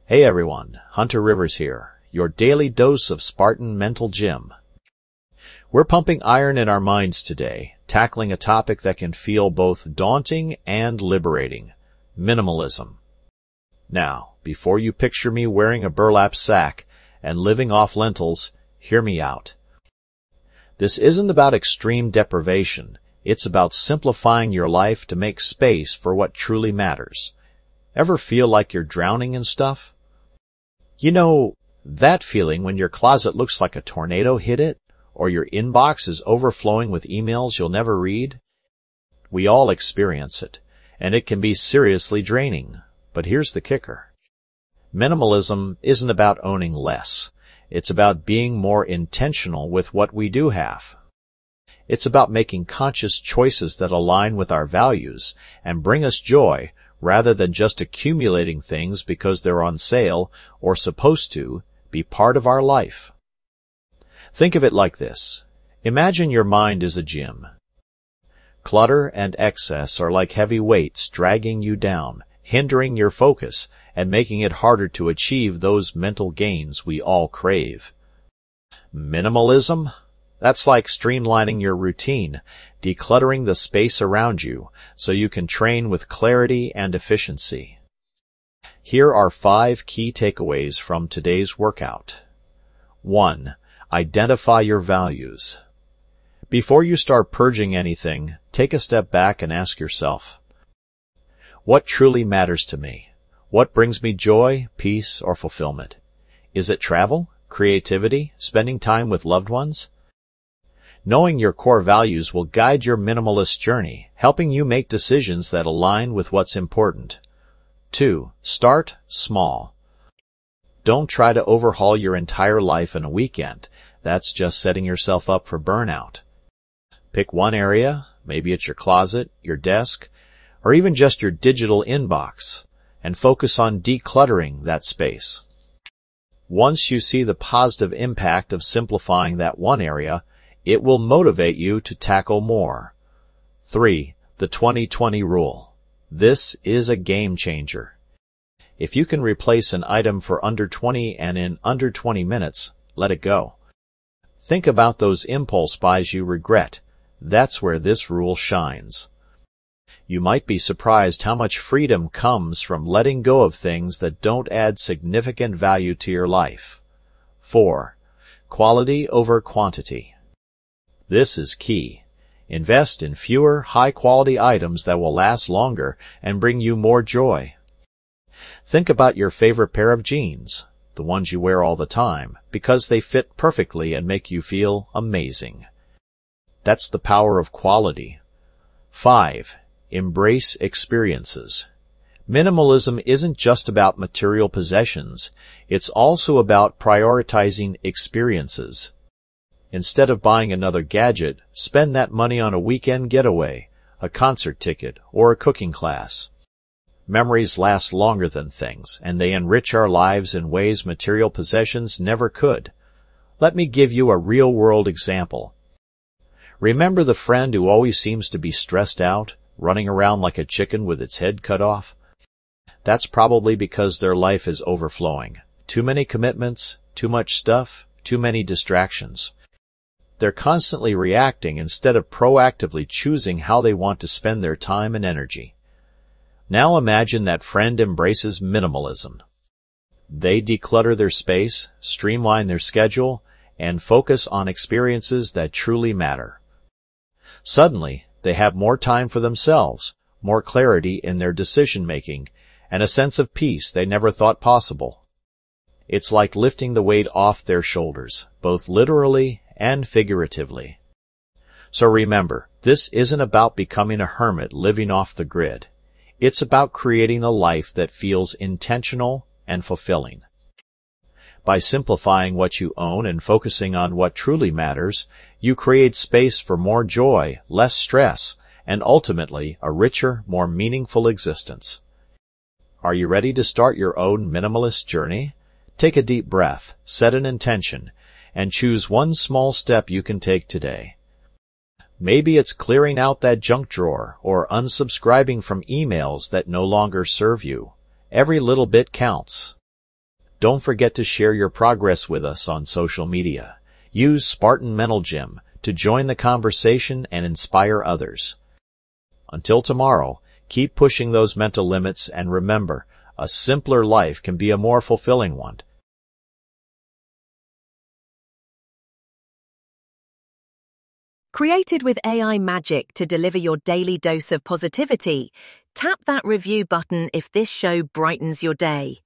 Hey everyone, Hunter Rivers here, your daily dose of Spartan mental gym. We're pumping iron in our minds today, tackling a topic that can feel both daunting and liberating: minimalism. Now, before you picture me wearing a burlap sack and living off lentils, hear me out. This isn't about extreme deprivation, it's about simplifying your life to make space for what truly matters. Ever feel like you're drowning in stuff? You know, that feeling when your closet looks like a tornado hit it, or your inbox is overflowing with emails you'll never read? We all experience it, and it can be seriously draining. But here's the kicker. Minimalism isn't about owning less. It's about being more intentional with what we do have. It's about making conscious choices that align with our values and bring us joy, rather than just accumulating things because they're on sale or supposed to be part of our life. Think of it like this. Imagine your mind is a gym. Clutter and excess are like heavy weights dragging you down, hindering your focus, and making it harder to achieve those mental gains we all crave. Minimalism? That's like streamlining your routine, decluttering the space around you, so you can train with clarity and efficiency. Here are 5 key takeaways from today's workout. 1. Identify your values. Before you start purging anything, take a step back and ask yourself, what truly matters to me? What brings me joy, peace, or fulfillment? Is it travel, creativity, spending time with loved ones? Knowing your core values will guide your minimalist journey, helping you make decisions that align with what's important. 2. Start small. Don't try to overhaul your entire life in a weekend. That's just setting yourself up for burnout. Pick one area, maybe it's your closet, your desk, or even just your digital inbox, and focus on decluttering that space. Once you see the positive impact of simplifying that one area, it will motivate you to tackle more. 3. The 20-20 rule. This is a game changer. If you can replace an item for under 20 and in under 20 minutes, let it go. Think about those impulse buys you regret. That's where this rule shines. You might be surprised how much freedom comes from letting go of things that don't add significant value to your life. 4. Quality over quantity. This is key. Invest in fewer, high-quality items that will last longer and bring you more joy. Think about your favorite pair of jeans, the ones you wear all the time, because they fit perfectly and make you feel amazing. That's the power of quality. 5. Embrace experiences. Minimalism isn't just about material possessions. It's also about prioritizing experiences. Instead of buying another gadget, spend that money on a weekend getaway, a concert ticket, or a cooking class. Memories last longer than things, and they enrich our lives in ways material possessions never could. Let me give you a real-world example. Remember the friend who always seems to be stressed out, running around like a chicken with its head cut off? That's probably because their life is overflowing. Too many commitments, too much stuff, too many distractions. They're constantly reacting instead of proactively choosing how they want to spend their time and energy. Now imagine that friend embraces minimalism. They declutter their space, streamline their schedule, and focus on experiences that truly matter. Suddenly, they have more time for themselves, more clarity in their decision-making, and a sense of peace they never thought possible. It's like lifting the weight off their shoulders, both literally and figuratively. So remember, this isn't about becoming a hermit living off the grid. It's about creating a life that feels intentional and fulfilling. By simplifying what you own and focusing on what truly matters, you create space for more joy, less stress, and ultimately a richer, more meaningful existence. Are you ready to start your own minimalist journey? Take a deep breath, set an intention, and choose one small step you can take today. Maybe it's clearing out that junk drawer or unsubscribing from emails that no longer serve you. Every little bit counts. Don't forget to share your progress with us on social media. Use Spartan Mental Gym to join the conversation and inspire others. Until tomorrow, keep pushing those mental limits, and remember, a simpler life can be a more fulfilling one. Created with AI magic to deliver your daily dose of positivity, tap that review button if this show brightens your day.